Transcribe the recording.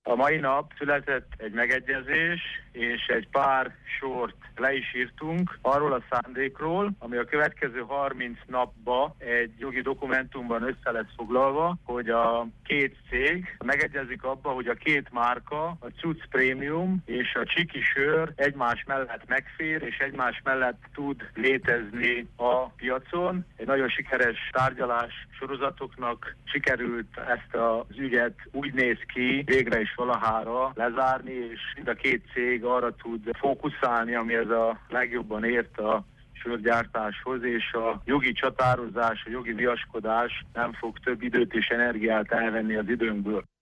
A mai nap született egy megegyezés, és egy pár sort le is írtunk arról a szándékról, ami a következő 30 napba egy jogi dokumentumban össze lesz foglalva, hogy a két cég megegyezik abba, hogy a két márka, a Cuc Prémium és a Csiki Sör egymás mellett megfér, és egymás mellett tud létezni a piacon. Egy nagyon sikeres tárgyalás sorozatoknak sikerült ezt az ügyet, úgy néz ki, végre is valahára lezárni, és mind a két cég arra tud fókuszálni, ami ez a legjobban ért a sörgyártáshoz, és a jogi csatározás, a jogi viaskodás nem fog több időt és energiát elvenni az időnkből.